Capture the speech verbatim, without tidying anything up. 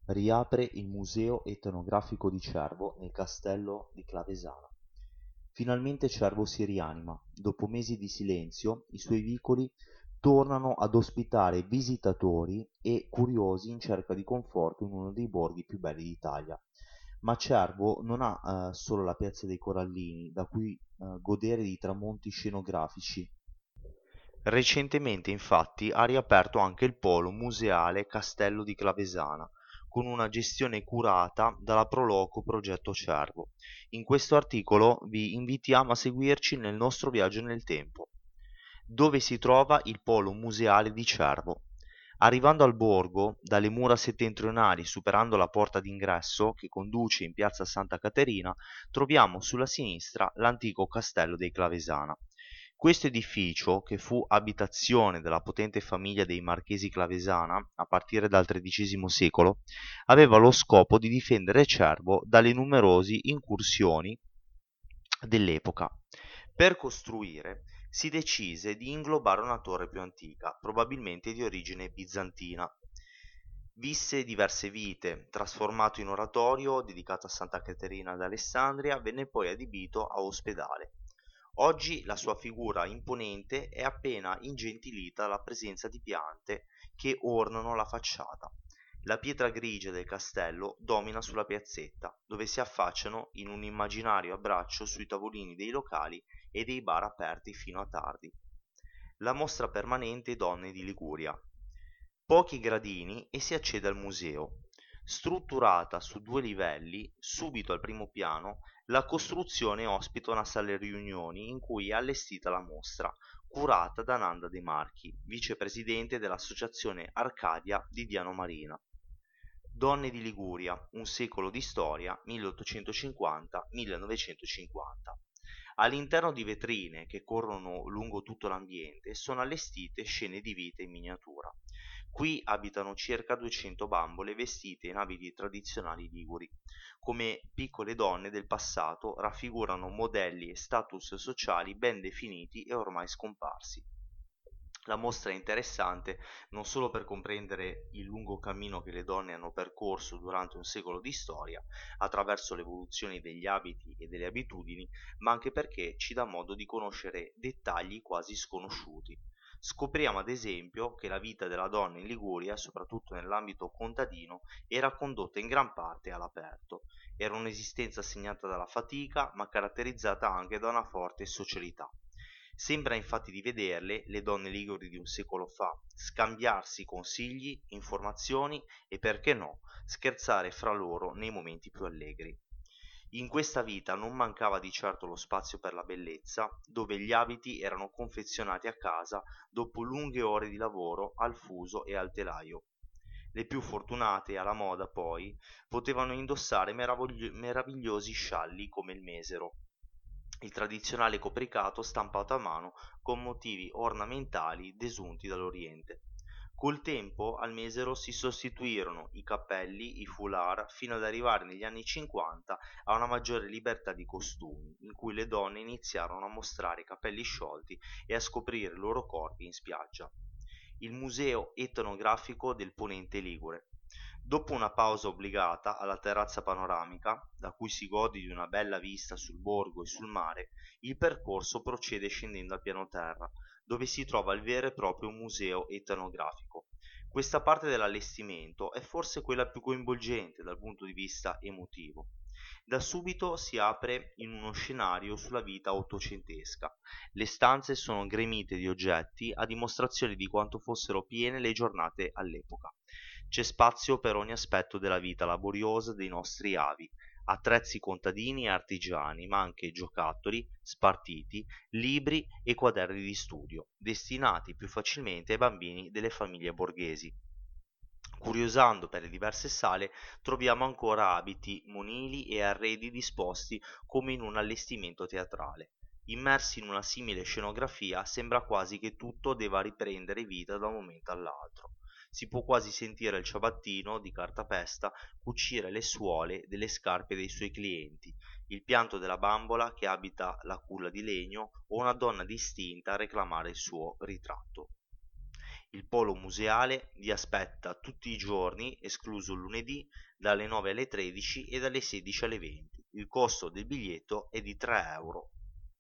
riapre il Museo etnografico di Cervo nel castello di Clavesana. Finalmente Cervo si rianima. Dopo mesi di silenzio, i suoi vicoli tornano ad ospitare visitatori e curiosi in cerca di conforto in uno dei borghi più belli d'Italia. Ma Cervo non ha eh, solo la piazza dei Corallini, da cui eh, godere di tramonti scenografici. Recentemente infatti ha riaperto anche il polo museale Castello di Clavesana, con una gestione curata dalla Proloco Progetto Cervo. In questo articolo vi invitiamo a seguirci nel nostro viaggio nel tempo, dove si trova il polo museale di Cervo. Arrivando al borgo, dalle mura settentrionali superando la porta d'ingresso che conduce in piazza Santa Caterina, troviamo sulla sinistra l'antico castello dei Clavesana. Questo edificio, che fu abitazione della potente famiglia dei Marchesi Clavesana a partire dal tredicesimo secolo, aveva lo scopo di difendere Cervo dalle numerose incursioni dell'epoca. Per costruire si decise di inglobare una torre più antica, probabilmente di origine bizantina. Visse diverse vite, trasformato in oratorio dedicato a Santa Caterina d'Alessandria, venne poi adibito a ospedale. Oggi la sua figura imponente è appena ingentilita dalla presenza di piante che ornano la facciata. La pietra grigia del castello domina sulla piazzetta, dove si affacciano in un immaginario abbraccio sui tavolini dei locali e dei bar aperti fino a tardi. La mostra permanente Donne di Liguria. Pochi gradini e si accede al museo. Strutturata su due livelli, subito al primo piano, la costruzione ospita una sala riunioni in cui è allestita la mostra, curata da Nanda De Marchi, vicepresidente dell'associazione Arcadia di Diano Marina. Donne di Liguria, un secolo di storia, milleottocentocinquanta millenovecentocinquanta. All'interno di vetrine che corrono lungo tutto l'ambiente sono allestite scene di vita in miniatura. Qui abitano circa duecento bambole vestite in abiti tradizionali liguri. Come piccole donne del passato raffigurano modelli e status sociali ben definiti e ormai scomparsi. La mostra è interessante non solo per comprendere il lungo cammino che le donne hanno percorso durante un secolo di storia, attraverso l'evoluzione degli abiti e delle abitudini, ma anche perché ci dà modo di conoscere dettagli quasi sconosciuti. Scopriamo ad esempio che la vita della donna in Liguria, soprattutto nell'ambito contadino, era condotta in gran parte all'aperto. Era un'esistenza segnata dalla fatica, ma caratterizzata anche da una forte socialità. Sembra infatti di vederle, le donne liguri di un secolo fa, scambiarsi consigli, informazioni e, perché no, scherzare fra loro nei momenti più allegri. In questa vita non mancava di certo lo spazio per la bellezza, dove gli abiti erano confezionati a casa dopo lunghe ore di lavoro al fuso e al telaio. Le più fortunate alla moda, poi, potevano indossare meravigli- meravigliosi scialli come il mesero, il tradizionale copricato stampato a mano con motivi ornamentali desunti dall'Oriente. Col tempo al mesero si sostituirono i cappelli, i foulard, fino ad arrivare negli anni cinquanta a una maggiore libertà di costumi, in cui le donne iniziarono a mostrare i capelli sciolti e a scoprire i loro corpi in spiaggia. Il Museo etnografico del Ponente Ligure. Dopo una pausa obbligata alla terrazza panoramica, da cui si gode di una bella vista sul borgo e sul mare, il percorso procede scendendo al piano terra, dove si trova il vero e proprio museo etnografico. Questa parte dell'allestimento è forse quella più coinvolgente dal punto di vista emotivo. Da subito si apre in uno scenario sulla vita ottocentesca. Le stanze sono gremite di oggetti a dimostrazione di quanto fossero piene le giornate all'epoca. C'è spazio per ogni aspetto della vita laboriosa dei nostri avi, attrezzi contadini e artigiani, ma anche giocattoli, spartiti, libri e quaderni di studio, destinati più facilmente ai bambini delle famiglie borghesi. Curiosando per le diverse sale troviamo ancora abiti, monili e arredi disposti come in un allestimento teatrale. Immersi in una simile scenografia, sembra quasi che tutto debba riprendere vita da un momento all'altro. Si può quasi sentire il ciabattino di cartapesta cucire le suole delle scarpe dei suoi clienti, il pianto della bambola che abita la culla di legno o una donna distinta a reclamare il suo ritratto. Il polo museale vi aspetta tutti i giorni, escluso il lunedì, dalle nove alle tredici e dalle sedici alle venti. Il costo del biglietto è di tre euro.